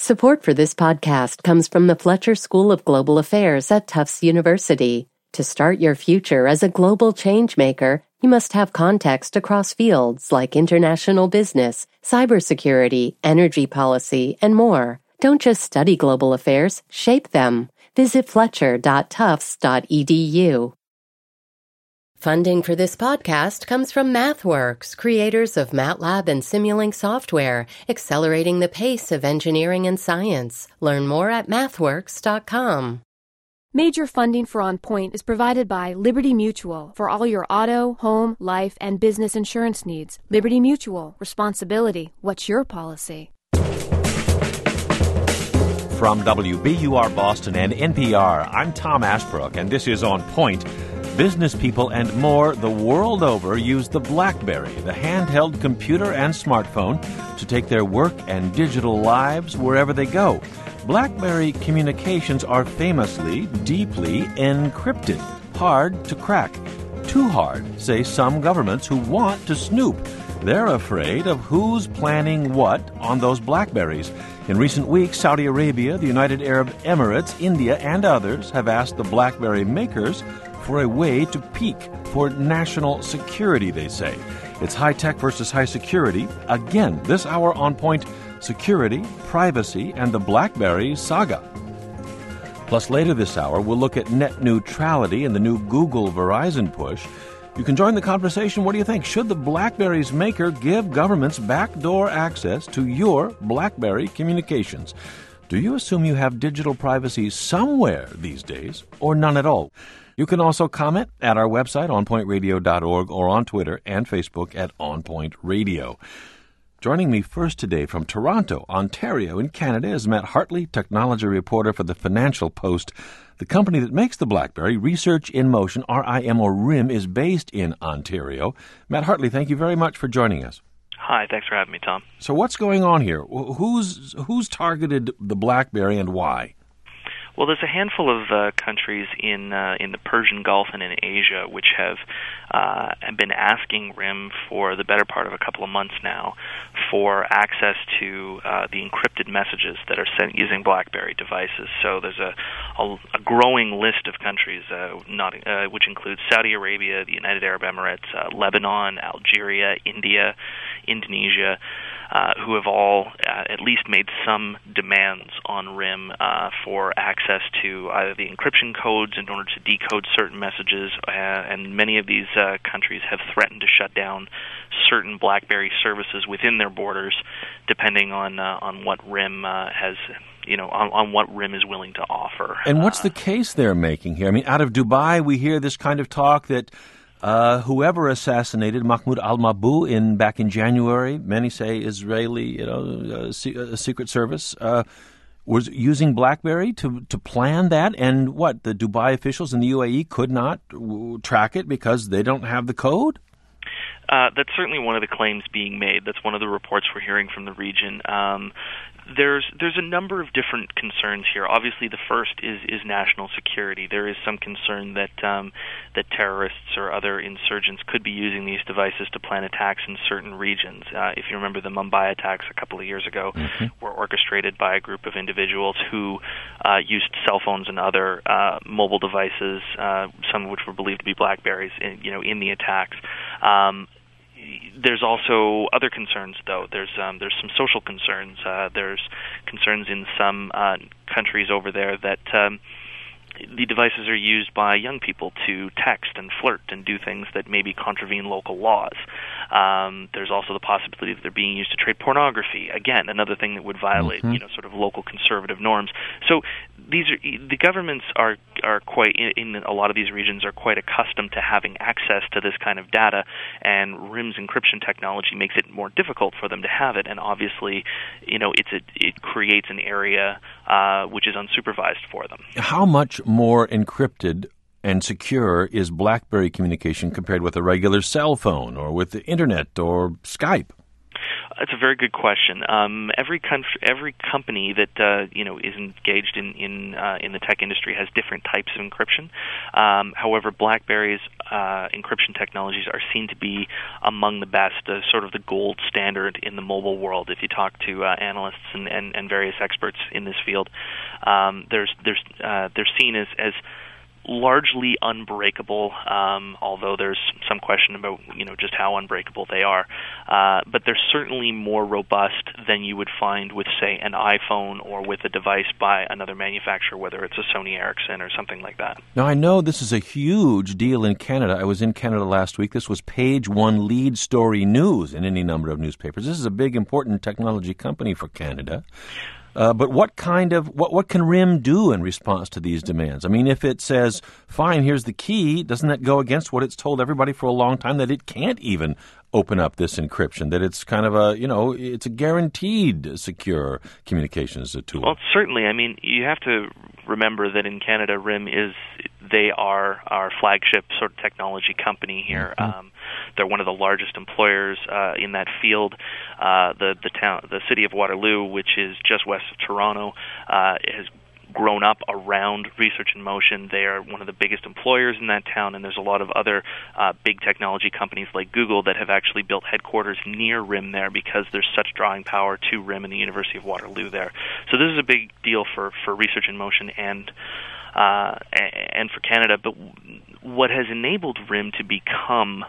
Support for this podcast comes from the Fletcher School of Global Affairs at Tufts University. To start your future as a global changemaker, you must have context across fields like international business, cybersecurity, energy policy, and more. Don't just study global affairs, shape them. Visit fletcher.tufts.edu. Funding for this podcast comes from MathWorks, creators of MATLAB and Simulink software, accelerating the pace of engineering and science. Learn more at mathworks.com. Major funding for On Point is provided by Liberty Mutual for all your auto, home, life, and business insurance needs. Liberty Mutual. Responsibility. What's your policy? From WBUR Boston and NPR, I'm Tom Ashbrook, and this is On Point. Business people and more the world over use the BlackBerry, the handheld computer and smartphone, to take their work and digital lives wherever they go. BlackBerry communications are famously, deeply encrypted, hard to crack. Too hard, say some governments who want to snoop. They're afraid of who's planning what on those BlackBerries. In recent weeks, Saudi Arabia, the United Arab Emirates, India, and others have asked the BlackBerry makers for a way to peak for national security, they say. It's high tech versus high security. Again, this hour On Point, security, privacy, and the BlackBerry saga. Plus, later this hour, we'll look at net neutrality and the new Google Verizon push. You can join the conversation. What do you think? Should the BlackBerry's maker give governments backdoor access to your BlackBerry communications? Do you assume you have digital privacy somewhere these days, or none at all? You can also comment at our website, onpointradio.org, or on Twitter and Facebook at onpointradio. Joining me first today from Toronto, Ontario, in Canada, is Matt Hartley, technology reporter for the Financial Post. The company that makes the BlackBerry, Research in Motion, RIM or RIM, is based in Ontario. Matt Hartley, thank you very much for joining us. Hi, thanks for having me, Tom. So what's going on here? Who's targeted the BlackBerry and why? Well, there's a handful of countries in the Persian Gulf and in Asia which have been asking RIM for the better part of a couple of months now for access to the encrypted messages that are sent using BlackBerry devices. So there's a growing list of countries, which includes Saudi Arabia, the United Arab Emirates, Lebanon, Algeria, India, Indonesia, who have all at least made some demands on RIM for access to either the encryption codes in order to decode certain messages, and many of these countries have threatened to shut down certain BlackBerry services within their borders, depending on what RIM has. On what RIM is willing to offer. And what's the case they're making here? I mean, out of Dubai, we hear this kind of talk that whoever assassinated Mahmoud al-Mabhouh back in January, many say Israeli, Secret Service, was using BlackBerry to plan that, and the Dubai officials in the UAE could not track it because they don't have the code? That's certainly one of the claims being made. That's one of the reports we're hearing from the region. There's a number of different concerns here. Obviously, the first is national security. There is some concern that terrorists or other insurgents could be using these devices to plan attacks in certain regions. If you remember, the Mumbai attacks a couple of years ago were orchestrated by a group of individuals who used cell phones and other mobile devices, some of which were believed to be BlackBerries, in the attacks. There's also other concerns, though. There's some social concerns. There's concerns in some countries over there that the devices are used by young people to text and flirt and do things that maybe contravene local laws. There's also the possibility that they're being used to trade pornography. Again, another thing that would violate, sort of local conservative norms. So the governments are quite, in a lot of these regions, are quite accustomed to having access to this kind of data, and RIM's encryption technology makes it more difficult for them to have it. And obviously, it creates an area which is unsupervised for them. How much more encrypted and secure is BlackBerry communication compared with a regular cell phone or with the internet or Skype? It's a very good question. Every company that is engaged in the tech industry has different types of encryption. However, BlackBerry's encryption technologies are seen to be among the best, sort of the gold standard in the mobile world. If you talk to analysts and various experts in this field, they're seen as largely unbreakable, although there's some question about just how unbreakable they are. But they're certainly more robust than you would find with, say, an iPhone or with a device by another manufacturer, whether it's a Sony Ericsson or something like that. Now, I know this is a huge deal in Canada. I was in Canada last week. This was page one lead story news in any number of newspapers. This is a big, important technology company for Canada. But what can RIM do in response to these demands? I mean, if it says, fine, here's the key, doesn't that go against what it's told everybody for a long time, that it can't even open up this encryption, that it's kind of it's a guaranteed secure communications tool? Well, certainly. I mean, you have to remember that in Canada, RIM they are our flagship sort of technology company here. Mm-hmm. They're one of the largest employers in that field. The city of Waterloo, which is just west of Toronto, has grown up around Research in Motion. They are one of the biggest employers in that town, and there's a lot of other big technology companies like Google that have actually built headquarters near RIM there because there's such drawing power to RIM and the University of Waterloo there. So this is a big deal for Research in Motion and for Canada. But what has enabled RIM to become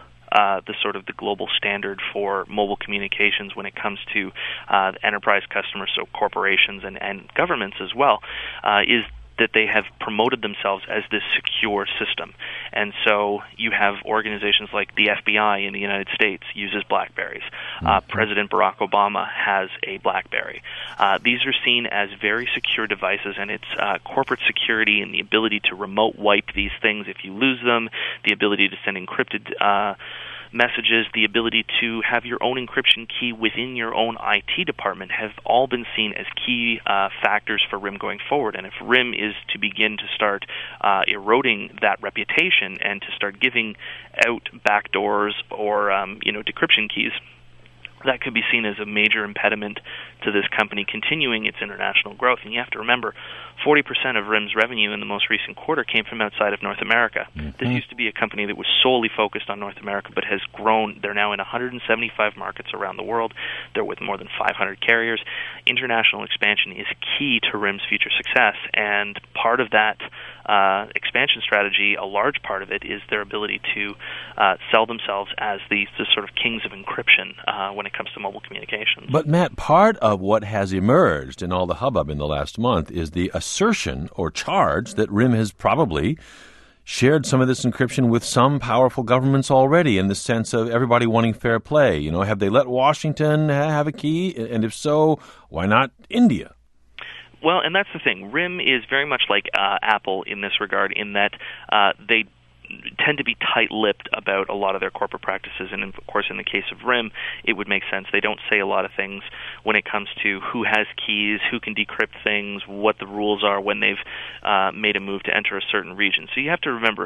the global standard for mobile communications when it comes to enterprise customers, so corporations and governments as well, is that they have promoted themselves as this secure system. And so you have organizations like the FBI in the United States uses BlackBerries. President Barack Obama has a BlackBerry. These are seen as very secure devices, and it's corporate security and the ability to remote wipe these things if you lose them, the ability to send encrypted messages, the ability to have your own encryption key within your own IT department have all been seen as key factors for RIM going forward. And if RIM is to begin to start eroding that reputation and to start giving out backdoors or decryption keys, that could be seen as a major impediment to this company continuing its international growth. And you have to remember, 40% of RIM's revenue in the most recent quarter came from outside of North America. Mm-hmm. This used to be a company that was solely focused on North America, but has grown. They're now in 175 markets around the world. They're with more than 500 carriers. International expansion is key to RIM's future success, and part of that expansion strategy, a large part of it, is their ability to sell themselves as the sort of kings of encryption when it comes to mobile communications. But Matt, part of what has emerged in all the hubbub in the last month is the assertion or charge that RIM has probably shared some of this encryption with some powerful governments already, in the sense of everybody wanting fair play. Have they let Washington have a key? And if so, why not India? Well, and that's the thing. RIM is very much like Apple in this regard, in that they tend to be tight-lipped about a lot of their corporate practices, and of course in the case of RIM it would make sense. They don't say a lot of things when it comes to who has keys, who can decrypt things, what the rules are when they've made a move to enter a certain region. So you have to remember,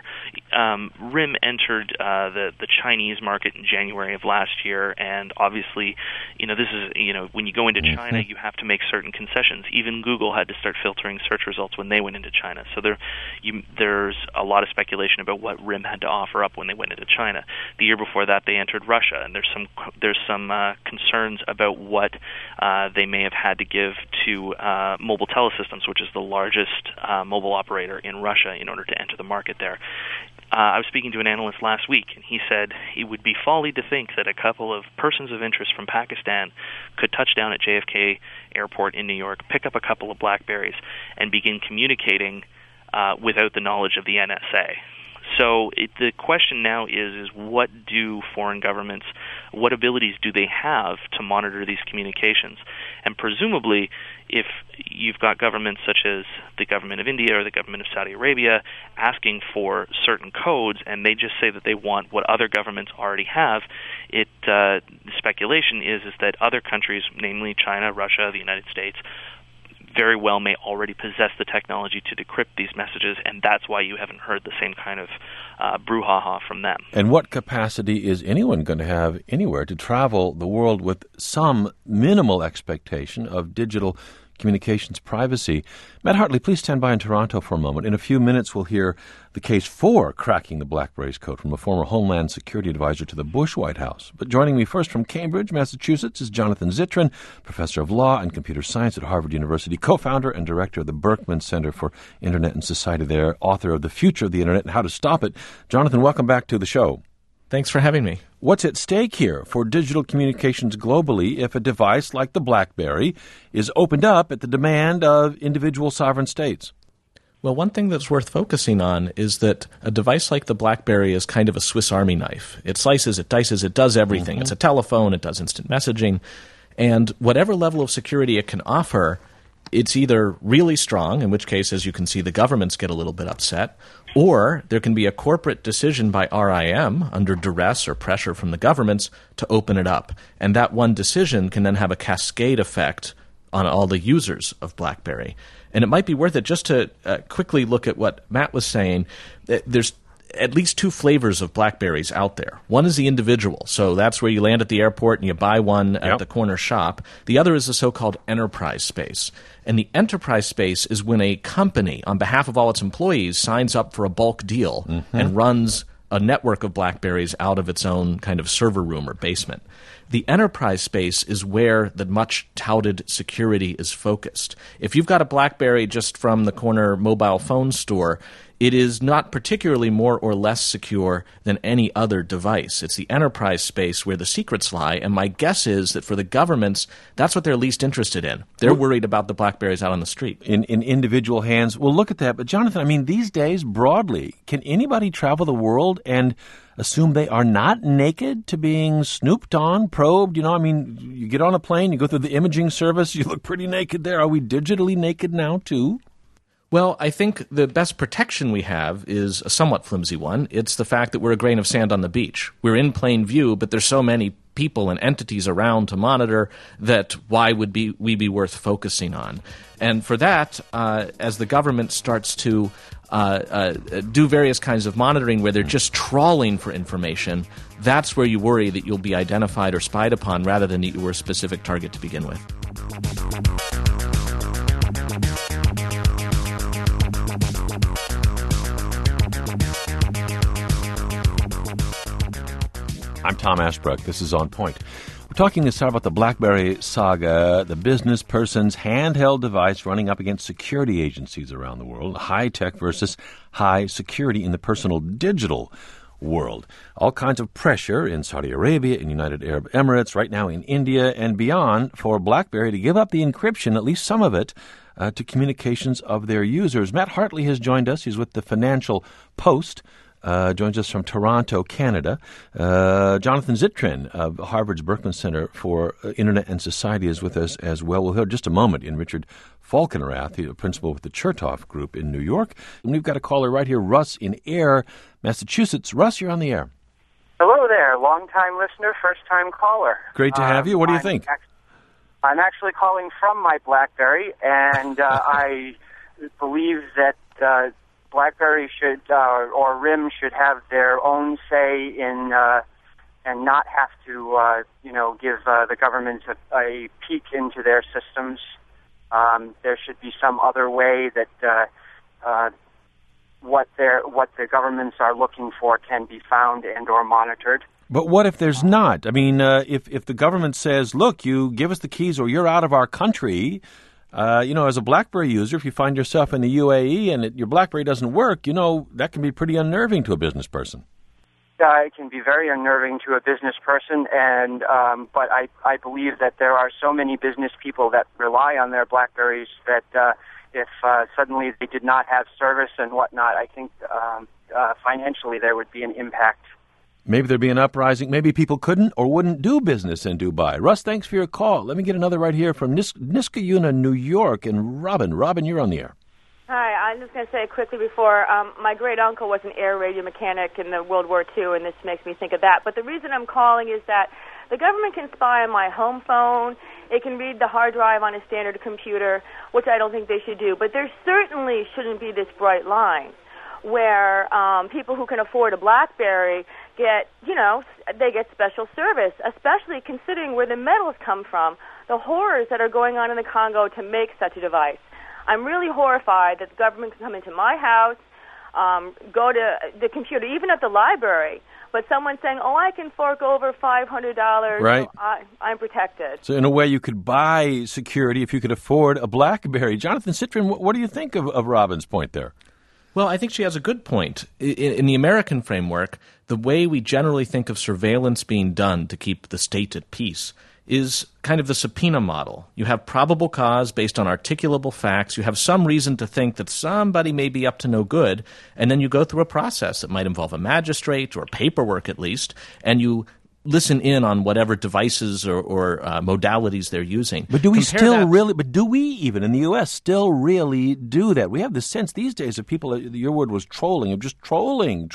RIM entered the Chinese market in January of last year, and obviously this is when you go into China you have to make certain concessions. Even Google had to start filtering search results when they went into China. So there's a lot of speculation about what RIM had to offer up when they went into China. The year before that, they entered Russia, and there's some concerns about what they may have had to give to Mobile Telesystems, which is the largest mobile operator in Russia, in order to enter the market there. I was speaking to an analyst last week, and he said it would be folly to think that a couple of persons of interest from Pakistan could touch down at JFK Airport in New York, pick up a couple of BlackBerries, and begin communicating without the knowledge of the NSA. So the question now is what do foreign governments, what abilities do they have to monitor these communications? And presumably, if you've got governments such as the government of India or the government of Saudi Arabia asking for certain codes, and they just say that they want what other governments already have, the speculation is that other countries, namely China, Russia, the United States, very well may already possess the technology to decrypt these messages, and that's why you haven't heard the same kind of brouhaha from them. And what capacity is anyone going to have anywhere to travel the world with some minimal expectation of digital communications privacy? Matt Hartley, please stand by in Toronto for a moment. In a few minutes, we'll hear the case for cracking the BlackBerry's code from a former Homeland Security advisor to the Bush White House. But joining me first from Cambridge, Massachusetts, is Jonathan Zittrain, professor of law and computer science at Harvard University, co-founder and director of the Berkman Center for Internet and Society there, author of The Future of the Internet and How to Stop It. Jonathan, welcome back to the show. Thanks for having me. What's at stake here for digital communications globally if a device like the BlackBerry is opened up at the demand of individual sovereign states? Well, one thing that's worth focusing on is that a device like the BlackBerry is kind of a Swiss Army knife. It slices, it dices, it does everything. Mm-hmm. It's a telephone, it does instant messaging, and whatever level of security it can offer, it's either really strong, in which case, as you can see, the governments get a little bit upset, or there can be a corporate decision by RIM under duress or pressure from the governments to open it up. And that one decision can then have a cascade effect on all the users of BlackBerry. And it might be worth it just to quickly look at what Matt was saying. There's at least two flavors of BlackBerries out there. One is the individual, so that's where you land at the airport and you buy one at the corner shop. The other is the so-called enterprise space. And the enterprise space is when a company, on behalf of all its employees, signs up for a bulk deal and runs a network of BlackBerries out of its own kind of server room or basement. The enterprise space is where the much-touted security is focused. If you've got a BlackBerry just from the corner mobile phone store, it is not particularly more or less secure than any other device. It's the enterprise space where the secrets lie, and my guess is that for the governments, that's what they're least interested in. They're worried about the BlackBerries out on the street. In individual hands. We'll look at that. But, Jonathan, I mean, these days, broadly, can anybody travel the world and assume they are not naked to being snooped on, probed? You know, I mean, you get on a plane, you go through the imaging service, you look pretty naked there. Are we digitally naked now, too? Well, I think the best protection we have is a somewhat flimsy one. It's the fact that we're a grain of sand on the beach. We're in plain view, but there's so many people and entities around to monitor that why would we be worth focusing on? And for that, as the government starts to do various kinds of monitoring where they're just trawling for information, that's where you worry that you'll be identified or spied upon rather than that you were a specific target to begin with. I'm Tom Ashbrook. This is On Point. We're talking this time about the BlackBerry saga, the business person's handheld device running up against security agencies around the world, high tech versus high security in the personal digital world. All kinds of pressure in Saudi Arabia, in United Arab Emirates, right now in India and beyond for BlackBerry to give up the encryption, at least some of it, to communications of their users. Matt Hartley has joined us. He's with the Financial Post. Joins us from Toronto, Canada. Jonathan Zittrain of Harvard's Berkman Center for Internet and Society is with us as well. We'll hear just a moment in Richard Falkenrath, the principal with the Chertoff Group in New York. And we've got a caller right here, Russ in Ayer, Massachusetts. Russ, you're on the air. Hello there. Long-time listener, first-time caller. Great to have you. What do you think? I'm actually calling from my BlackBerry, and I believe that BlackBerry should or RIM should have their own say in and not have to give the government a peek into their systems. There should be some other way that what the governments are looking for can be found and or monitored. But what if there's not? I mean, if the government says, look, you give us the keys or you're out of our country. As a BlackBerry user, if you find yourself in the UAE and your BlackBerry doesn't work, that can be pretty unnerving to a business person. It can be very unnerving to a business person, and but I believe that there are so many business people that rely on their BlackBerries that if suddenly they did not have service and whatnot, I think financially there would be an impact. Maybe there'd be an uprising. Maybe people couldn't or wouldn't do business in Dubai. Russ, thanks for your call. Let me get another right here from Niskayuna, New York, and Robin. Robin, you're on the air. Hi, I'm just going to say quickly before, my great-uncle was an air radio mechanic in the World War II, and this makes me think of that. But the reason I'm calling is that the government can spy on my home phone It can read the hard drive on a standard computer, which I don't think they should do. But there certainly shouldn't be this bright line where people who can afford a BlackBerry get, they get special service, especially considering where the metals come from, the horrors that are going on in the Congo to make such a device. I'm really horrified that the government can come into my house, go to the computer, even at the library, but someone's saying, I can fork over $500. Right. So I'm protected. So in a way, you could buy security if you could afford a BlackBerry. Jonathan Citrin, what do you think of Robin's point there? Well, I think she has a good point. In the American framework, the way we generally think of surveillance being done to keep the state at peace is kind of the subpoena model. You have probable cause based on articulable facts. You have some reason to think that somebody may be up to no good, and then you go through a process that might involve a magistrate or paperwork at least, and you listen in on whatever devices or modalities they're using. But do we even in the U.S. still really do that? We have the sense these days of people, your word was trolling, of just trolling.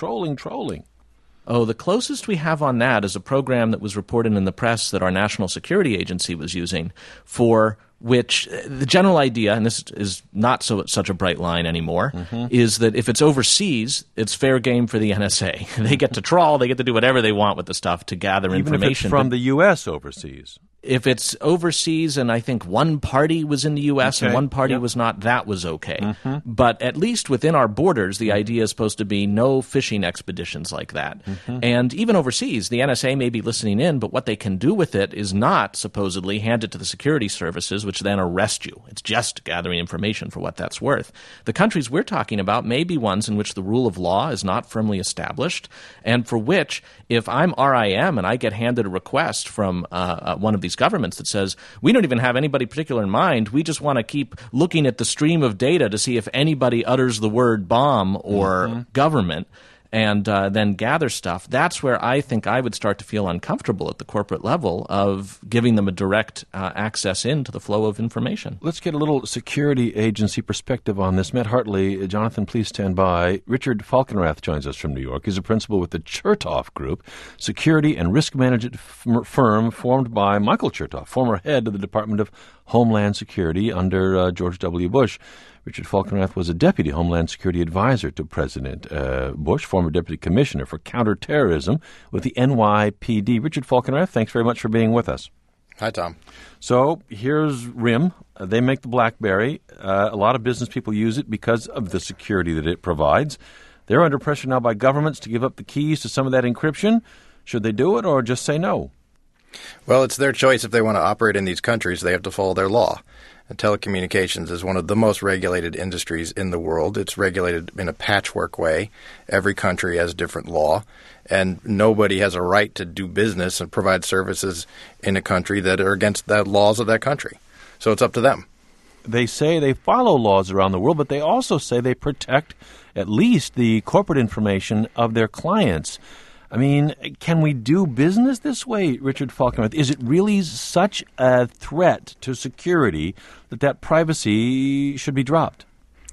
Oh, the closest we have on that is a program that was reported in the press that our National Security Agency was using, for which the general idea, and this is not such a bright line anymore, is that if it's overseas, it's fair game for the NSA. They get to trawl, they get to do whatever they want with the stuff to gather information. Even if it's from the U.S. overseas. If it's overseas and I think one party was in the U.S. and one party was not, that was okay. But at least within our borders, the idea is supposed to be no fishing expeditions like that. And even overseas, the NSA may be listening in, but what they can do with it is not supposedly hand it to the security services, which then arrest you. It's just gathering information for what that's worth. The countries we're talking about may be ones in which the rule of law is not firmly established, and for which, if I'm RIM and I get handed a request from one of these governments that says, we don't even have anybody particular in mind, we just want to keep looking at the stream of data to see if anybody utters the word bomb or government, and then gather stuff, that's where I think I would start to feel uncomfortable at the corporate level of giving them a direct access into the flow of information. Let's get a little security agency perspective on this. Matt Hartley, Jonathan, please stand by. Richard Falkenrath joins us from New York. He's a principal with the Chertoff Group, security and risk management firm formed by Michael Chertoff, former head of the Department of Homeland Security under George W. Bush. Richard Falkenrath was a deputy Homeland Security advisor to President Bush, former deputy commissioner for counterterrorism with the NYPD. Richard Falkenrath, thanks very much for being with us. Hi, Tom. So here's RIM. They make the BlackBerry. A lot of business people use it because of the security that it provides. They're under pressure now by governments to give up the keys to some of that encryption. Should they do it or just say no? Well, it's their choice. If they want to operate in these countries, they have to follow their law. And telecommunications is one of the most regulated industries in the world. It's regulated in a patchwork way. Every country has different law, and nobody has a right to do business and provide services in a country that are against the laws of that country. So it's up to them. They say they follow laws around the world, but they also say they protect at least the corporate information of their clients. I mean, can we do business this way, Richard Falkenrath? Is it really such a threat to security that privacy should be dropped?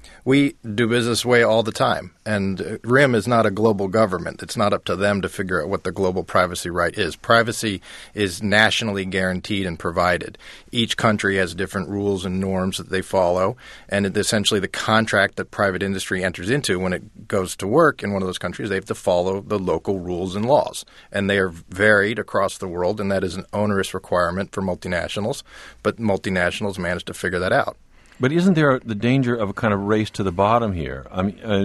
We do business this way all the time, and RIM is not a global government. It's not up to them to figure out what the global privacy right is. Privacy is nationally guaranteed and provided. Each country has different rules and norms that they follow, and essentially the contract that private industry enters into when it goes to work in one of those countries, they have to follow the local rules and laws. And they are varied across the world, and that is an onerous requirement for multinationals, but multinationals manage to figure that out. But isn't there the danger of a kind of race to the bottom here? I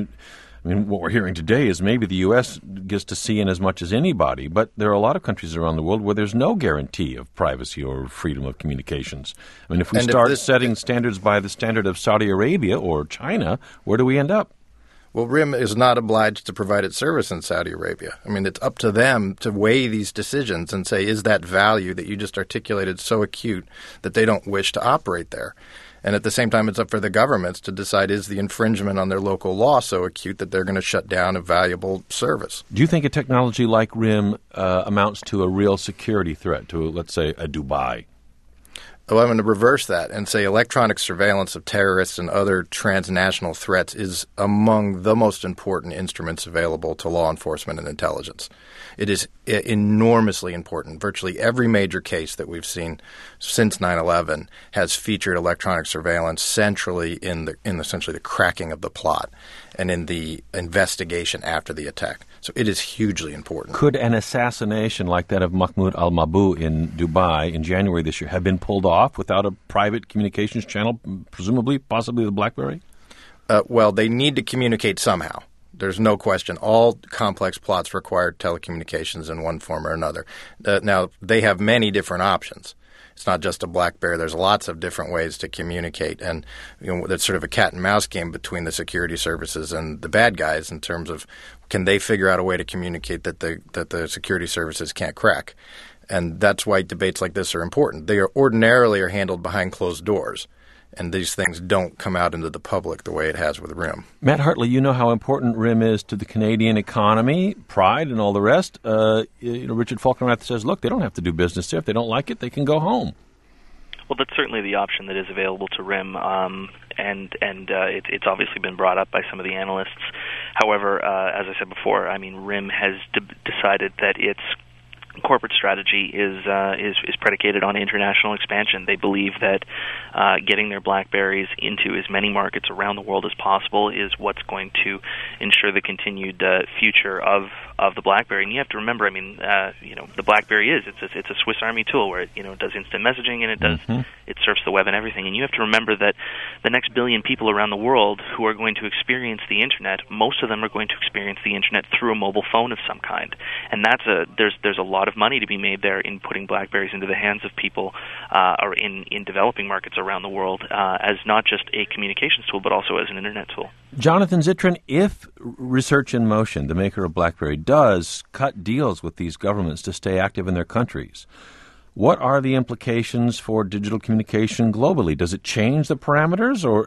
mean, what we're hearing today is maybe the U.S. gets to see in as much as anybody, but there are a lot of countries around the world where there's no guarantee of privacy or freedom of communications. I mean, if we start setting standards by the standard of Saudi Arabia or China, where do we end up? Well, RIM is not obliged to provide its service in Saudi Arabia. I mean, it's up to them to weigh these decisions and say, is that value that you just articulated so acute that they don't wish to operate there? And at the same time, it's up for the governments to decide, is the infringement on their local law so acute that they're going to shut down a valuable service? Do you think a technology like RIM amounts to a real security threat to, let's say, a Dubai? Well, I'm going to reverse that and say electronic surveillance of terrorists and other transnational threats is among the most important instruments available to law enforcement and intelligence. It is enormously important. Virtually every major case that we've seen since 9/11 has featured electronic surveillance centrally in essentially the cracking of the plot and in the investigation after the attack. So it is hugely important. Could an assassination like that of Mahmoud al-Mabhouh in Dubai in January this year have been pulled off without a private communications channel, presumably, possibly the BlackBerry? Well, they need to communicate somehow. There's no question. All complex plots require telecommunications in one form or another. Now, they have many different options. It's not just a BlackBerry. There's lots of different ways to communicate, and that's sort of a cat and mouse game between the security services and the bad guys in terms of can they figure out a way to communicate that the security services can't crack. And that's why debates like this are important. They ordinarily are handled behind closed doors. And these things don't come out into the public the way it has with RIM. Matt Hartley, you know how important RIM is to the Canadian economy, pride, and all the rest. Richard Falkenrath says, look, they don't have to do business there. If they don't like it, they can go home. Well, that's certainly the option that is available to RIM, and it's obviously been brought up by some of the analysts. However, as I said before, I mean, RIM has decided that its corporate strategy is predicated on international expansion. They believe that getting their BlackBerries into as many markets around the world as possible is what's going to ensure the continued future of the BlackBerry. And you have to remember, I mean, the BlackBerry it's a Swiss Army tool where it does instant messaging and it surfs the web and everything. And you have to remember that the next billion people around the world who are going to experience the internet, most of them are going to experience the internet through a mobile phone of some kind. And there's a lot of money to be made there in putting BlackBerries into the hands of people or in developing markets around the world as not just a communications tool but also as an internet tool. Jonathan Zittrain, if Research in Motion, the maker of BlackBerry, does cut deals with these governments to stay active in their countries, what are the implications for digital communication globally? Does it change the parameters, or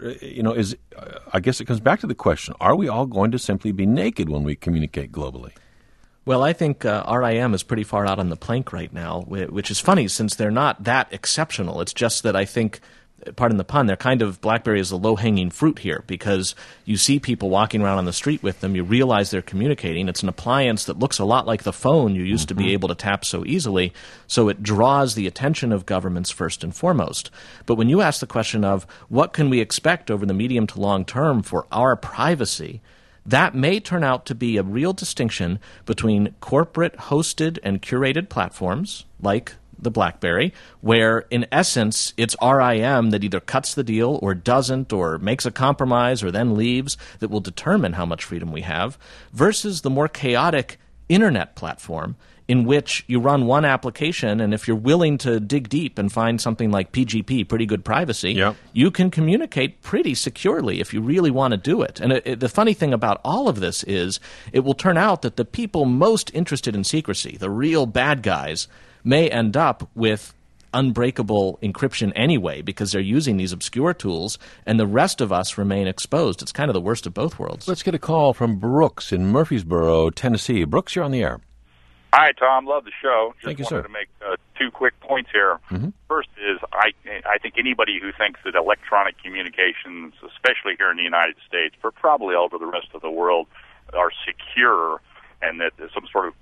I guess it comes back to the question: are we all going to simply be naked when we communicate globally? Well, I think RIM is pretty far out on the plank right now, which is funny since they're not that exceptional. It's just that I think, pardon the pun, they're kind of BlackBerry is the low-hanging fruit here because you see people walking around on the street with them. You realize they're communicating. It's an appliance that looks a lot like the phone you used to be able to tap so easily, so it draws the attention of governments first and foremost. But when you ask the question of what can we expect over the medium to long term for our privacy, that may turn out to be a real distinction between corporate hosted and curated platforms like the BlackBerry, where in essence it's RIM that either cuts the deal or doesn't or makes a compromise or then leaves that will determine how much freedom we have, versus the more chaotic internet platform in which you run one application, and if you're willing to dig deep and find something like PGP, pretty good privacy, you can communicate pretty securely if you really want to do it. And the funny thing about all of this is it will turn out that the people most interested in secrecy, the real bad guys, may end up with unbreakable encryption anyway because they're using these obscure tools, and the rest of us remain exposed. It's kind of the worst of both worlds. Let's get a call from Brooks in Murfreesboro, Tennessee. Brooks, you're on the air. Hi, Tom. Love the show. Thank you, wanted sir. to make two quick points here. First is I think anybody who thinks that electronic communications, especially here in the United States, but probably all over the rest of the world, are secure and that there's some sort of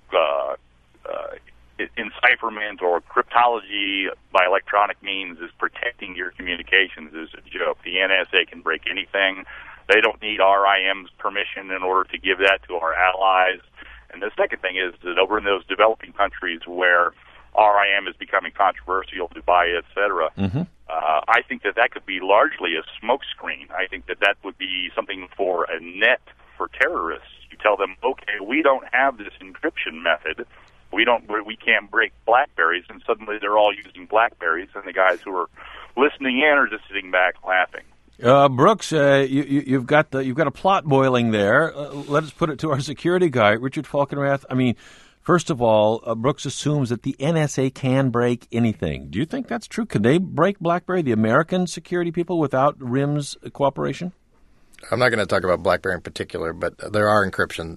encipherment or cryptology by electronic means is protecting your communications is a joke. The NSA can break anything. They don't need RIM's permission in order to give that to our allies. And the second thing is that over in those developing countries where RIM is becoming controversial, Dubai, et cetera, I think that could be largely a smokescreen. I think that would be something for a net for terrorists. You tell them, okay, we don't have this encryption method. We can't break BlackBerries, and suddenly they're all using BlackBerries, and the guys who are listening in are just sitting back laughing. Brooks, you've got a plot boiling there. Let us put it to our security guy, Richard Falkenrath. I mean, first of all, Brooks assumes that the NSA can break anything. Do you think that's true? Can they break BlackBerry, the American security people, without RIM's cooperation? I'm not going to talk about BlackBerry in particular, but there are encryption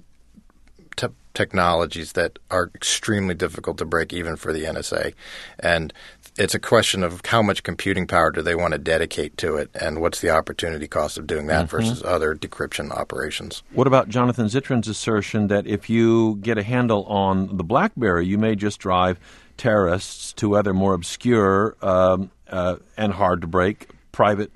technologies that are extremely difficult to break even for the NSA. And it's a question of how much computing power do they want to dedicate to it, and what's the opportunity cost of doing that versus other decryption operations. What about Jonathan Zittrain's assertion that if you get a handle on the BlackBerry, you may just drive terrorists to other more obscure and hard to break private,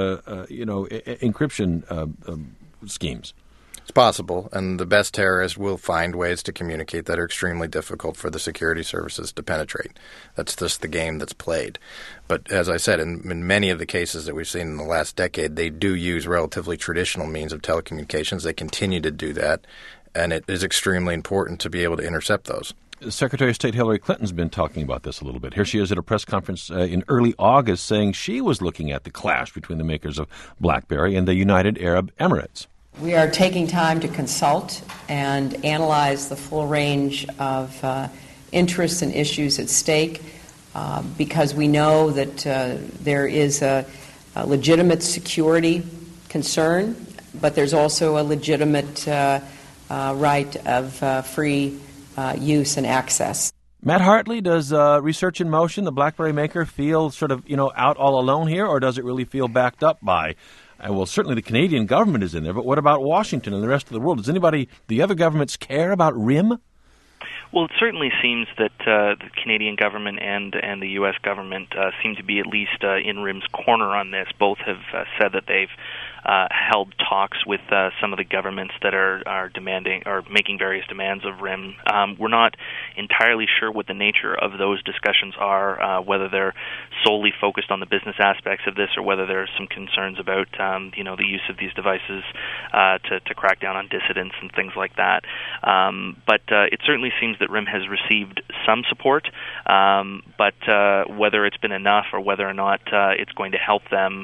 encryption schemes? It's possible, and the best terrorists will find ways to communicate that are extremely difficult for the security services to penetrate. That's just the game that's played. But as I said, in many of the cases that we've seen in the last decade, they do use relatively traditional means of telecommunications. They continue to do that, and it is extremely important to be able to intercept those. Secretary of State Hillary Clinton's been talking about this a little bit. Here she is at a press conference in early August saying she was looking at the clash between the makers of BlackBerry and the United Arab Emirates. We are taking time to consult and analyze the full range of interests and issues at stake because we know that there is a legitimate security concern, but there's also a legitimate right of free use and access. Matt Hartley, does Research in Motion, the BlackBerry maker, feel sort of, out all alone here, or does it really feel backed up by well, certainly the Canadian government is in there, but what about Washington and the rest of the world? Does the other governments care about RIM? Well, it certainly seems that the Canadian government and the U.S. government seem to be at least in RIM's corner on this. Both have said that they've held talks with some of the governments that are demanding or making various demands of RIM. We're not entirely sure what the nature of those discussions are, whether they're solely focused on the business aspects of this or whether there are some concerns about the use of these devices to crack down on dissidents and things like that. But it certainly seems that RIM has received some support, but whether it's been enough or whether or not it's going to help them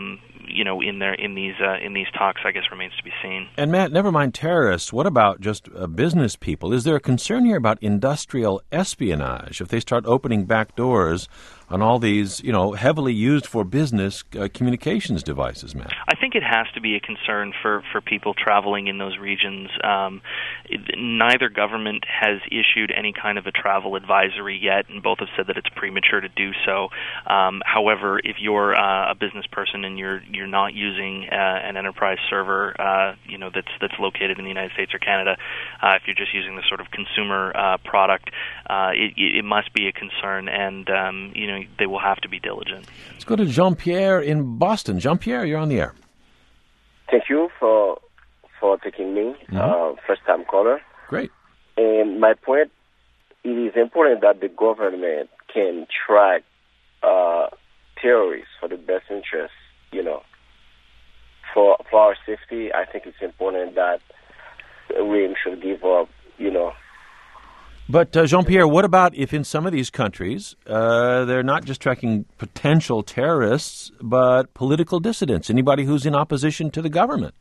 in these talks, I guess, remains to be seen. And Matt, never mind terrorists. What about just business people? Is there a concern here about industrial espionage if they start opening back doors on all these, heavily used for business communications devices, Matt? I think it has to be a concern for people traveling in those regions. Neither government has issued any kind of a travel advisory yet, and both have said that it's premature to do so. However, if you're a business person and you're not using an enterprise server, that's located in the United States or Canada, if you're just using the sort of consumer product, it must be a concern, and they will have to be diligent. Let's go to Jean-Pierre in Boston. Jean-Pierre, you're on the air. Thank you for taking me, first-time caller. Great. And my point, it is important that the government can track terrorists for the best interest, For our safety, I think it's important that we should give up, But, Jean-Pierre, what about if in some of these countries they're not just tracking potential terrorists, but political dissidents, anybody who's in opposition to the government?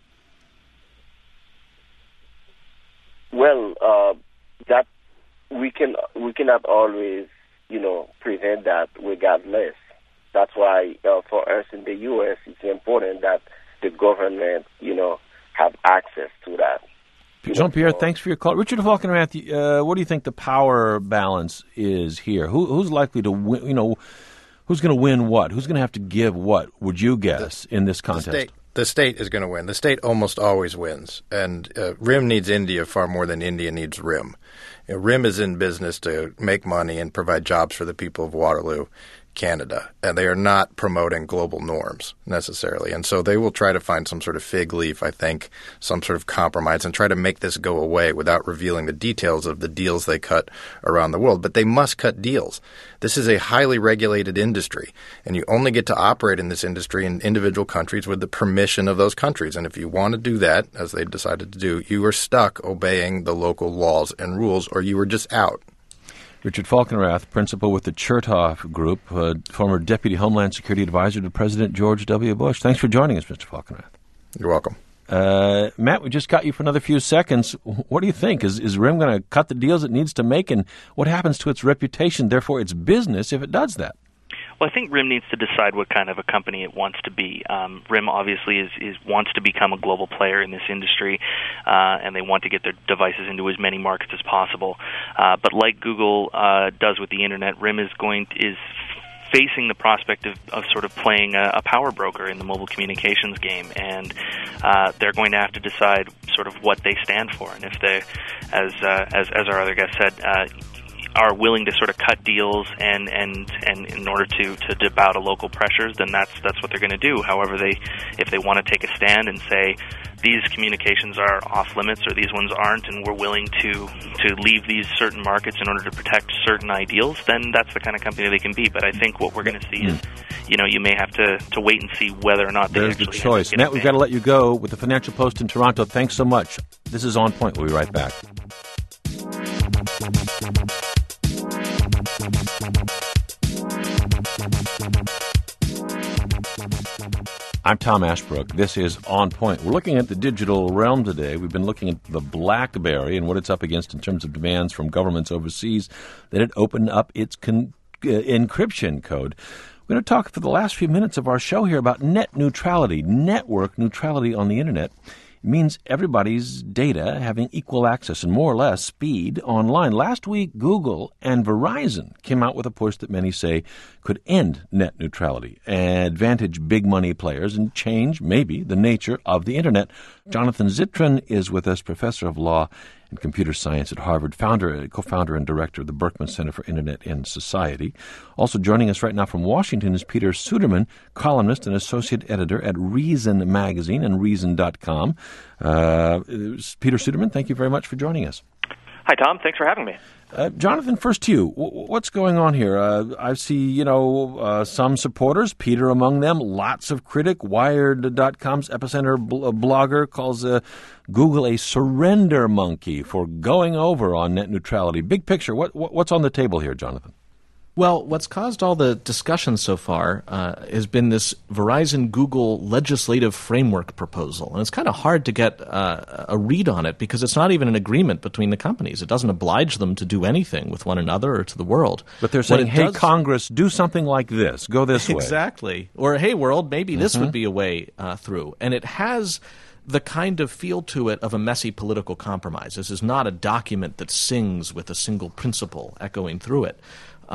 Well, that we cannot always, prevent that regardless. That's why for us in the U.S., it's important that the government, have access to that. Jean-Pierre, thanks for your call. Richard Falkenrath, what do you think the power balance is here? Who's likely to win, who's going to win what? Who's going to have to give what, would you guess, in this contest? The state is going to win. The state almost always wins. And RIM needs India far more than India needs RIM. RIM is in business to make money and provide jobs for the people of Waterloo, Canada, and they are not promoting global norms necessarily. And so they will try to find some sort of fig leaf, I think, some sort of compromise and try to make this go away without revealing the details of the deals they cut around the world. But they must cut deals. This is a highly regulated industry, and you only get to operate in this industry in individual countries with the permission of those countries. And if you want to do that, as they've decided to do, you are stuck obeying the local laws and rules, or you are just out. Richard Falkenrath, principal with the Chertoff Group, former Deputy Homeland Security Advisor to President George W. Bush. Thanks for joining us, Mr. Falkenrath. You're welcome. Matt, we just got you for another few seconds. What do you think? Is RIM going to cut the deals it needs to make, and what happens to its reputation, therefore its business, if it does that? Well, I think RIM needs to decide what kind of a company it wants to be. RIM obviously wants to become a global player in this industry, and they want to get their devices into as many markets as possible. But like Google does with the Internet, RIM is facing the prospect of sort of playing a power broker in the mobile communications game, and they're going to have to decide sort of what they stand for, and if they, as our other guest said, are willing to sort of cut deals and in order to dip out of local pressures, then that's what they're going to do. However, if they want to take a stand and say these communications are off limits or these ones aren't, and we're willing to leave these certain markets in order to protect certain ideals, then that's the kind of company they can be. But I think what we're going to see is, you may have to wait and see whether or not they There's actually the choice. Matt, we've got to let you go with the Financial Post in Toronto. Thanks so much. This is On Point. We'll be right back. I'm Tom Ashbrook. This is On Point. We're looking at the digital realm today. We've been looking at the BlackBerry and what it's up against in terms of demands from governments overseas that it opened up its encryption code. We're going to talk for the last few minutes of our show here about net neutrality, network neutrality on the Internet. It means everybody's data having equal access and more or less speed online. Last week, Google and Verizon came out with a push that many say could end net neutrality, advantage big money players, and change, maybe, the nature of the Internet. Jonathan Zittrain is with us, professor of law and computer science at Harvard, co-founder and director of the Berkman Center for Internet and Society. Also joining us right now from Washington is Peter Suderman, columnist and associate editor at Reason Magazine and Reason.com. Peter Suderman, thank you very much for joining us. Hi, Tom. Thanks for having me. Jonathan, first to you. What's going on here? I see, some supporters, Peter among them, lots of critic. Wired.com's Epicenter blogger calls Google a surrender monkey for going over on net neutrality. Big picture, what's on the table here, Jonathan? Well, what's caused all the discussion so far has been this Verizon-Google legislative framework proposal. And it's kind of hard to get a read on it because it's not even an agreement between the companies. It doesn't oblige them to do anything with one another or to the world. But they're saying, hey, Congress, do something like this. Go this way. Exactly. Or, hey, world, maybe this would be a way through. And it has the kind of feel to it of a messy political compromise. This is not a document that sings with a single principle echoing through it.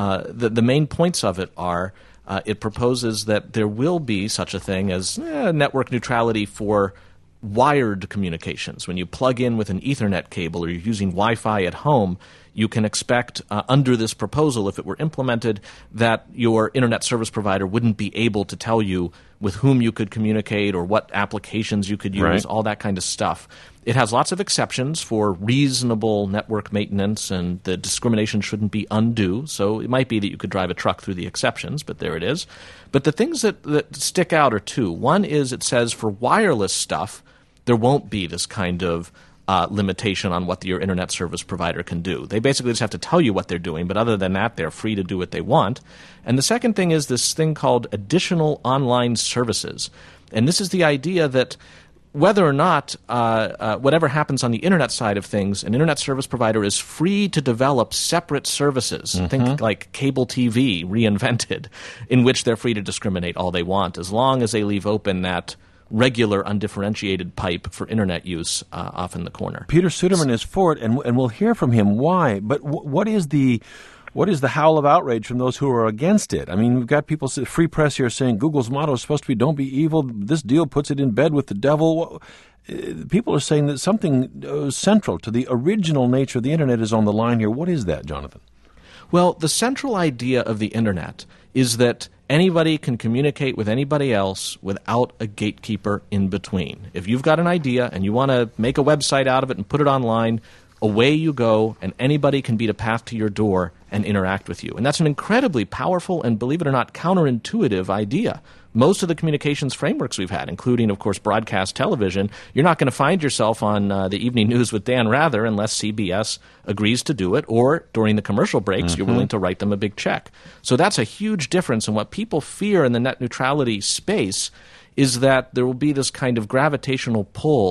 The main points of it are it proposes that there will be such a thing as network neutrality for wired communications. When you plug in with an Ethernet cable or you're using Wi-Fi at home, you can expect under this proposal, if it were implemented, that your Internet service provider wouldn't be able to tell you with whom you could communicate or what applications you could use, all that kind of stuff. It has lots of exceptions for reasonable network maintenance, and the discrimination shouldn't be undue. So it might be that you could drive a truck through the exceptions, but there it is. But the things that stick out are two. One is it says for wireless stuff, there won't be this kind of limitation on what your Internet service provider can do. They basically just have to tell you what they're doing, but other than that, they're free to do what they want. And the second thing is this thing called additional online services. And this is the idea that whether or not whatever happens on the Internet side of things, an Internet service provider is free to develop separate services, think like cable TV reinvented, in which they're free to discriminate all they want, as long as they leave open that regular undifferentiated pipe for Internet use off in the corner. Peter Suderman is for it, and we'll hear from him why. But what is the howl of outrage from those who are against it? I mean, we've got people, free press here, saying Google's motto is supposed to be "Don't be evil." This deal puts it in bed with the devil. People are saying that something central to the original nature of the Internet is on the line here. What is that, Jonathan? Well, the central idea of the Internet is that anybody can communicate with anybody else without a gatekeeper in between. If you've got an idea and you want to make a website out of it and put it online, away you go, and anybody can beat a path to your door and interact with you. And that's an incredibly powerful and, believe it or not, counterintuitive idea. Most of the communications frameworks we've had, including, of course, broadcast television, you're not going to find yourself on the evening news with Dan Rather unless CBS agrees to do it, or during the commercial breaks, you're willing to write them a big check. So that's a huge difference. And what people fear in the net neutrality space is that there will be this kind of gravitational pull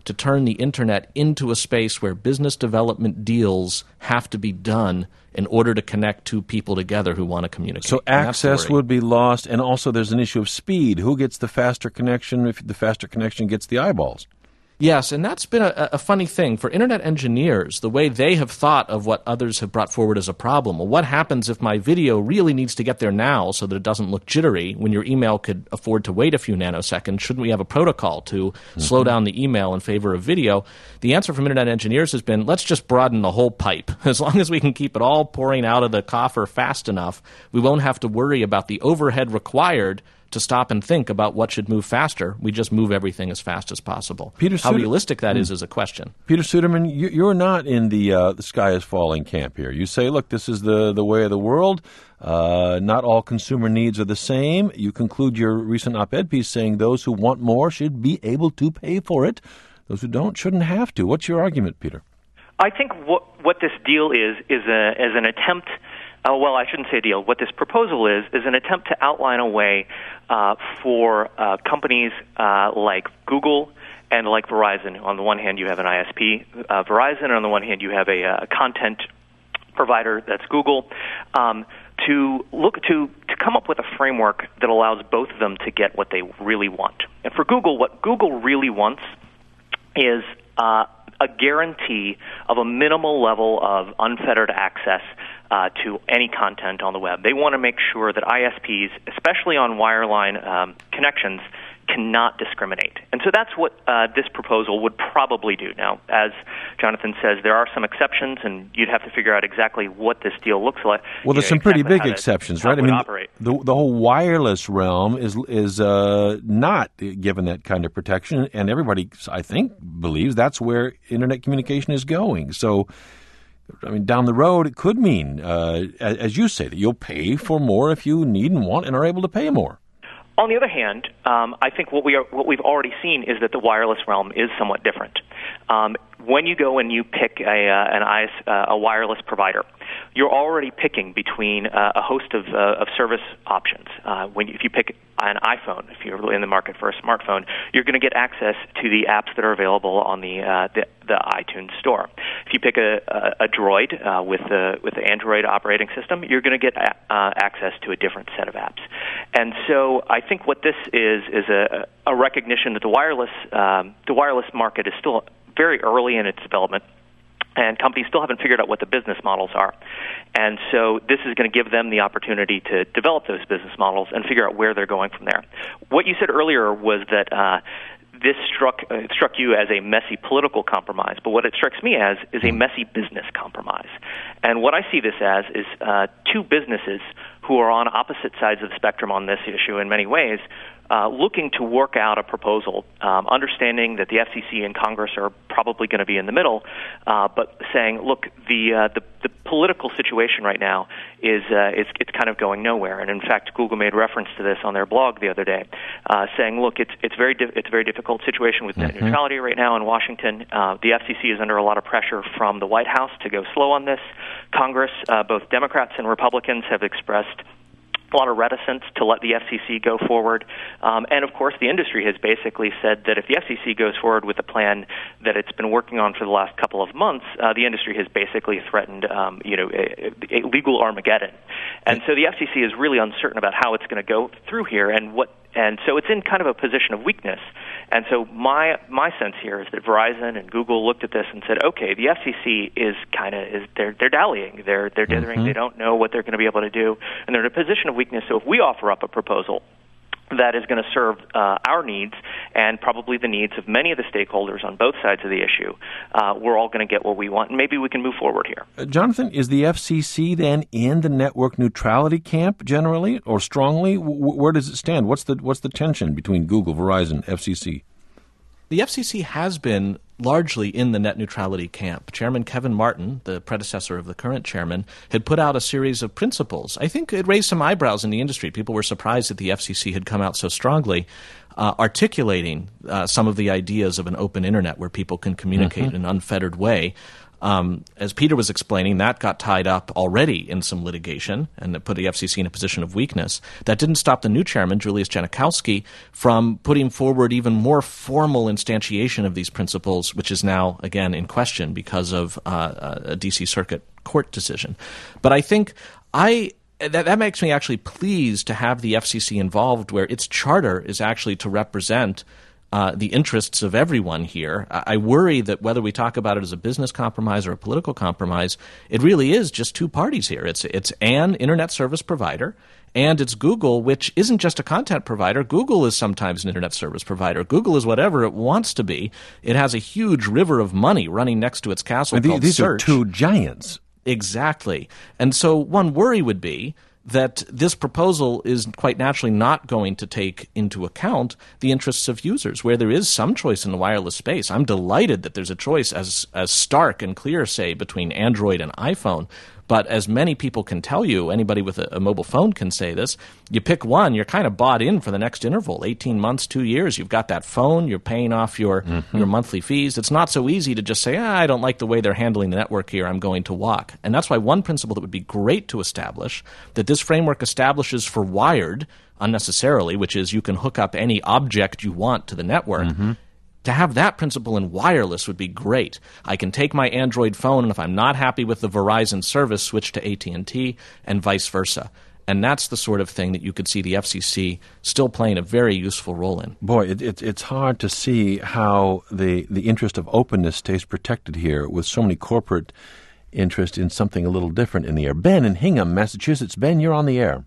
to turn the Internet into a space where business development deals have to be done in order to connect two people together who want to communicate. So access would be lost, and also there's an issue of speed. Who gets the faster connection if the faster connection gets the eyeballs? Yes, and that's been a funny thing. For Internet engineers, the way they have thought of what others have brought forward as a problem. Well, what happens if my video really needs to get there now so that it doesn't look jittery when your email could afford to wait a few nanoseconds? Shouldn't we have a protocol to slow down the email in favor of video? The answer from Internet engineers has been, let's just broaden the whole pipe. As long as we can keep it all pouring out of the coffer fast enough, we won't have to worry about the overhead required to stop and think about what should move faster. We just move everything as fast as possible. How realistic that is a question. Peter Suderman, you're not in the sky is falling camp here. You say, look, this is the way of the world. Not all consumer needs are the same. You conclude your recent op-ed piece saying those who want more should be able to pay for it. Those who don't shouldn't have to. What's your argument, Peter? I think what this deal is an attempt. Well, I shouldn't say deal. What this proposal is an attempt to outline a way for companies like Google and like Verizon. On the one hand, you have an ISP, Verizon, and on the one hand, you have a content provider, that's Google, to come up with a framework that allows both of them to get what they really want. And for Google, what Google really wants is a guarantee of a minimal level of unfettered access to any content on the web. They want to make sure that ISPs, especially on wireline connections, cannot discriminate. And so that's what this proposal would probably do. Now, as Jonathan says, there are some exceptions, and you'd have to figure out exactly what this deal looks like. Well, there's some pretty big exceptions, right? I mean, the whole wireless realm is not given that kind of protection, and everybody, I think, believes that's where Internet communication is going. So, I mean, down the road, it could mean, as you say, that you'll pay for more if you need and want and are able to pay more. On the other hand, I think what we've already seen is that the wireless realm is somewhat different. When you go and you pick a wireless provider, you're already picking between a host of service options. If you pick an iPhone, if you're in the market for a smartphone, you're going to get access to the apps that are available on the iTunes store. If you pick a Droid with the Android operating system, you're going to get access to a different set of apps. And so I think what this is a recognition that the wireless market is still very early in its development, and companies still haven't figured out what the business models are. And so this is going to give them the opportunity to develop those business models and figure out where they're going from there. What you said earlier was that this struck you as a messy political compromise, but what it strikes me as is a messy business compromise. And what I see this as is two businesses who are on opposite sides of the spectrum on this issue in many ways, looking to work out a proposal, understanding that the FCC and Congress are probably going to be in the middle, but saying, look, the political situation right now is it's kind of going nowhere. And in fact, Google made reference to this on their blog the other day, saying, look, it's a very difficult situation with net neutrality right now in Washington. The FCC is under a lot of pressure from the White House to go slow on this. Congress, both Democrats and Republicans, have expressed a lot of reticence to let the FCC go forward. And, of course, the industry has basically said that if the FCC goes forward with the plan that it's been working on for the last couple of months, the industry has basically threatened, a legal Armageddon. And so the FCC is really uncertain about how it's going to go through here and so it's in kind of a position of weakness. And so my sense here is that Verizon and Google looked at this and said, okay, the FCC they're dallying, they're dithering, they don't know what they're going to be able to do, and they're in a position of weakness. So if we offer up a proposal that is going to serve our needs and probably the needs of many of the stakeholders on both sides of the issue, we're all going to get what we want, and maybe we can move forward here. Jonathan, is the FCC then in the network neutrality camp generally or strongly? Where does it stand? What's the tension between Google, Verizon, FCC? The FCC has been largely in the net neutrality camp. Chairman Kevin Martin, the predecessor of the current chairman, had put out a series of principles. I think it raised some eyebrows in the industry. People were surprised that the FCC had come out so strongly, articulating some of the ideas of an open internet where people can communicate in an unfettered way. As Peter was explaining, that got tied up already in some litigation and it put the FCC in a position of weakness. That didn't stop the new chairman, Julius Janikowski, from putting forward even more formal instantiation of these principles, which is now, again, in question because of a D.C. Circuit Court decision. But I think that makes me actually pleased to have the FCC involved, where its charter is actually to represent the interests of everyone here. I worry that whether we talk about it as a business compromise or a political compromise, it really is just two parties here. It's an internet service provider, and it's Google, which isn't just a content provider. Google is sometimes an internet service provider. Google is whatever it wants to be. It has a huge river of money running next to its castle called these Search. Are two giants. Exactly. And so one worry would be that this proposal is quite naturally not going to take into account the interests of users, where there is some choice in the wireless space. I'm delighted that there's a choice as stark and clear, say, between Android and iPhone. But as many people can tell you, anybody with a mobile phone can say this, you pick one, you're kind of bought in for the next interval, 18 months, 2 years. You've got that phone, you're paying off your monthly fees. It's not so easy to just say, I don't like the way they're handling the network here, I'm going to walk. And that's why one principle that would be great to establish, that this framework establishes for wired unnecessarily, which is you can hook up any object you want to the network, to have that principle in wireless would be great. I can take my Android phone, and if I'm not happy with the Verizon service, switch to AT&T, and vice versa. And that's the sort of thing that you could see the FCC still playing a very useful role in. Boy, it's hard to see how the interest of openness stays protected here with so many corporate interest in something a little different in the air. Ben in Hingham, Massachusetts. Ben, you're on the air.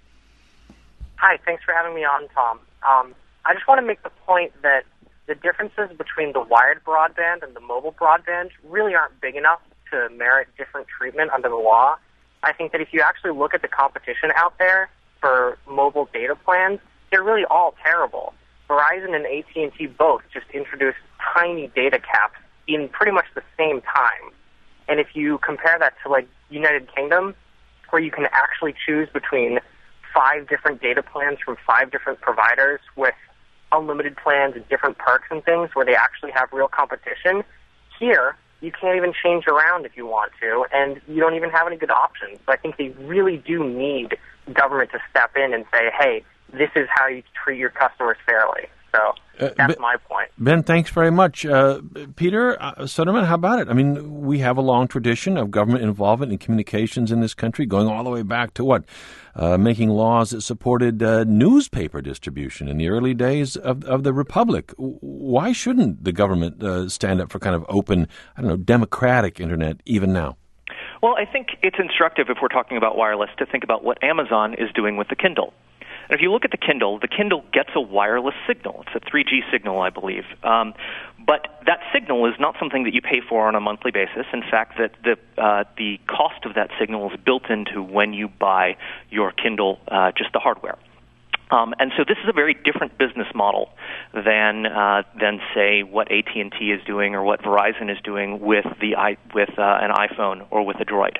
Hi, thanks for having me on, Tom. I just want to make the point that the differences between the wired broadband and the mobile broadband really aren't big enough to merit different treatment under the law. I think that if you actually look at the competition out there for mobile data plans, they're really all terrible. Verizon and AT&T both just introduced tiny data caps in pretty much the same time. And if you compare that to, like, United Kingdom, where you can actually choose between 5 different data plans from 5 different providers with unlimited plans and different perks and things where they actually have real competition. Here, you can't even change around if you want to, and you don't even have any good options. So I think they really do need government to step in and say, hey, this is how you treat your customers fairly. So that's my point. Ben, thanks very much. Peter Suderman, how about it? I mean, we have a long tradition of government involvement in communications in this country, going all the way back to what? Making laws that supported newspaper distribution in the early days of the Republic. Why shouldn't the government stand up for kind of open, democratic Internet even now? Well, I think it's instructive, if we're talking about wireless, to think about what Amazon is doing with the Kindle. And if you look at the Kindle gets a wireless signal. It's a 3G signal, I believe. But that signal is not something that you pay for on a monthly basis. In fact, that the cost of that signal is built into when you buy your Kindle, just the hardware. And so this is a very different business model than say what AT&T is doing or what Verizon is doing with an iPhone or with a Droid.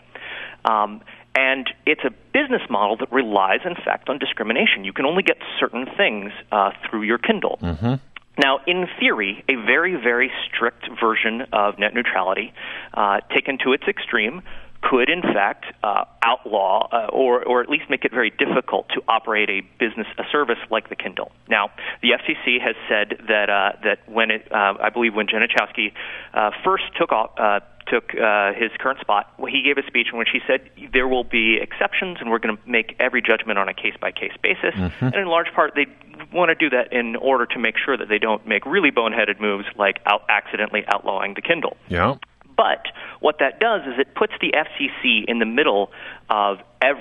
And it's a business model that relies, in fact, on discrimination. You can only get certain things through your Kindle. Now, in theory, a very, very strict version of net neutrality, taken to its extreme, could, in fact, outlaw or at least make it very difficult to operate a service like the Kindle. Now, the FCC has said that when I believe when Janikowski first took his current spot, he gave a speech in which he said there will be exceptions and we're going to make every judgment on a case-by-case basis. And in large part, they want to do that in order to make sure that they don't make really boneheaded moves like accidentally outlawing the Kindle. Yeah. But what that does is it puts the FCC in the middle of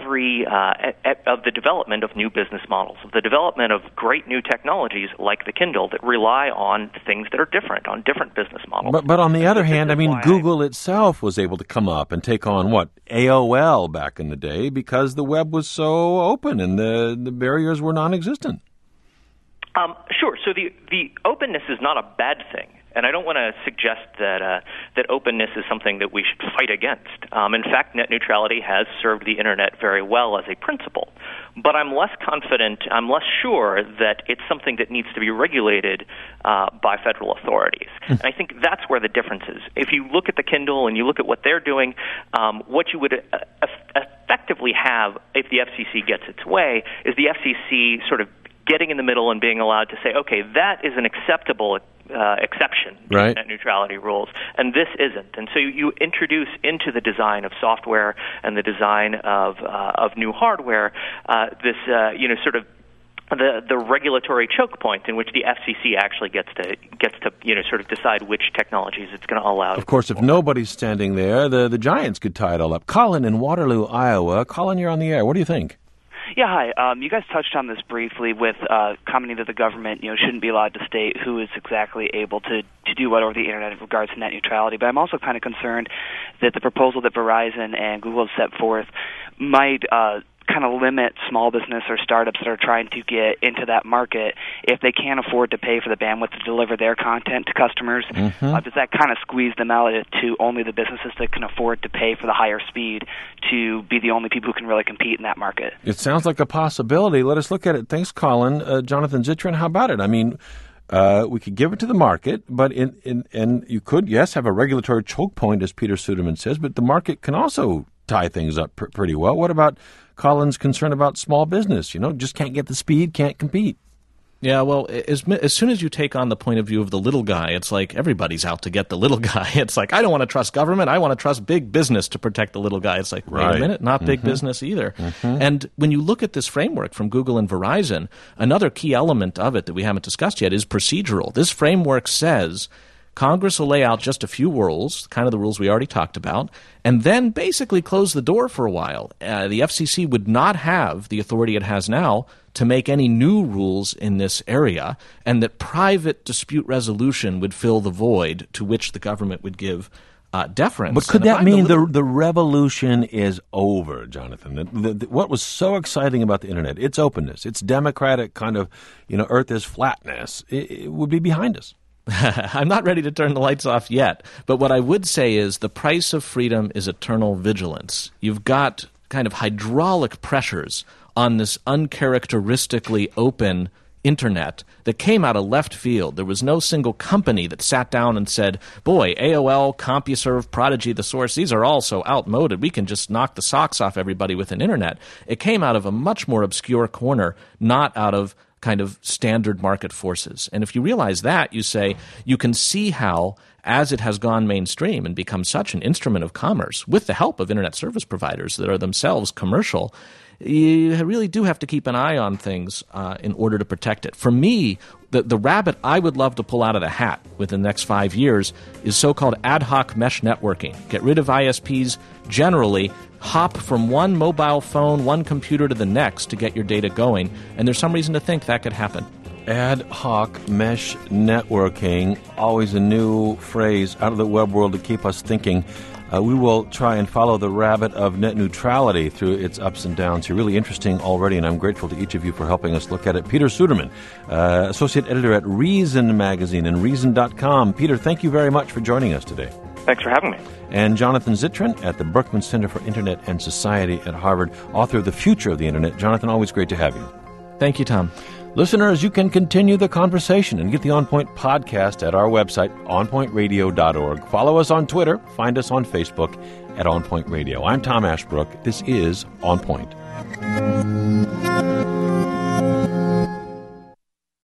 of the development of new business models, of the development of great new technologies like the Kindle that rely on things that are different, on different business models. But on the other hand, Google itself was able to come up and take on, AOL back in the day because the web was so open and the barriers were non-existent. Sure. So the openness is not a bad thing. And I don't want to suggest that openness is something that we should fight against. In fact, net neutrality has served the Internet very well as a principle. But I'm less confident, I'm less sure that it's something that needs to be regulated by federal authorities. And I think that's where the difference is. If you look at the Kindle and you look at what they're doing, what you would effectively have if the FCC gets its way is the FCC sort of getting in the middle and being allowed to say, okay, that is an acceptable exception to net neutrality rules, and this isn't. And so you introduce into the design of software and the design of new hardware this sort of the regulatory choke point in which the FCC actually gets to sort of decide which technologies it's going to allow. Of course, if nobody's standing there, the giants could tie it all up. Colin in Waterloo, Iowa. Colin, you're on the air. What do you think? Yeah, hi. You guys touched on this briefly with commenting that the government, shouldn't be allowed to state who is exactly able to do what over the Internet in regards to net neutrality. But I'm also kind of concerned that the proposal that Verizon and Google have set forth might kind of limit small business or startups that are trying to get into that market if they can't afford to pay for the bandwidth to deliver their content to customers. Does that kind of squeeze them out to only the businesses that can afford to pay for the higher speed to be the only people who can really compete in that market? It sounds like a possibility. Let us look at it. Thanks, Colin. Jonathan Zittrain, how about it? I mean, we could give it to the market, but and you could, yes, have a regulatory choke point, as Peter Suderman says, but the market can also tie things up pretty well. What about Colin's concern about small business? Just can't get the speed, can't compete. Yeah, well, as soon as you take on the point of view of the little guy, it's like everybody's out to get the little guy. It's like, I don't want to trust government. I want to trust big business to protect the little guy. It's like, wait a minute, not big business either. And when you look at this framework from Google and Verizon, another key element of it that we haven't discussed yet is procedural. This framework says Congress will lay out just a few rules, kind of the rules we already talked about, and then basically close the door for a while. The FCC would not have the authority it has now to make any new rules in this area, and that private dispute resolution would fill the void to which the government would give deference. But could that mean the revolution is over, Jonathan? What was so exciting about the Internet, its openness, its democratic kind of, earth is flatness, it would be behind us. I'm not ready to turn the lights off yet, but what I would say is the price of freedom is eternal vigilance. You've got kind of hydraulic pressures on this uncharacteristically open Internet that came out of left field. There was no single company that sat down and said, boy, AOL, CompuServe, Prodigy, The Source, these are all so outmoded. We can just knock the socks off everybody with an Internet. It came out of a much more obscure corner, not out of kind of standard market forces. And if you realize that, you say you can see how, as it has gone mainstream and become such an instrument of commerce, with the help of Internet service providers that are themselves commercial, you really do have to keep an eye on things in order to protect it. For me, the rabbit I would love to pull out of the hat within the next 5 years is so-called ad hoc mesh networking. Get rid of ISPs generally, hop from one mobile phone, one computer to the next to get your data going, and there's some reason to think that could happen. Ad hoc mesh networking, always a new phrase out of the web world to keep us thinking. We will try and follow the rabbit of net neutrality through its ups and downs here. Really interesting already, and I'm grateful to each of you for helping us look at it. Peter Suderman, Associate Editor at Reason Magazine and Reason.com. Peter, thank you very much for joining us today. Thanks for having me. And Jonathan Zittrain at the Berkman Center for Internet and Society at Harvard, author of The Future of the Internet. Jonathan, always great to have you. Thank you, Tom. Listeners, you can continue the conversation and get the On Point podcast at our website, onpointradio.org. Follow us on Twitter. Find us on Facebook at On Point Radio. I'm Tom Ashbrook. This is On Point.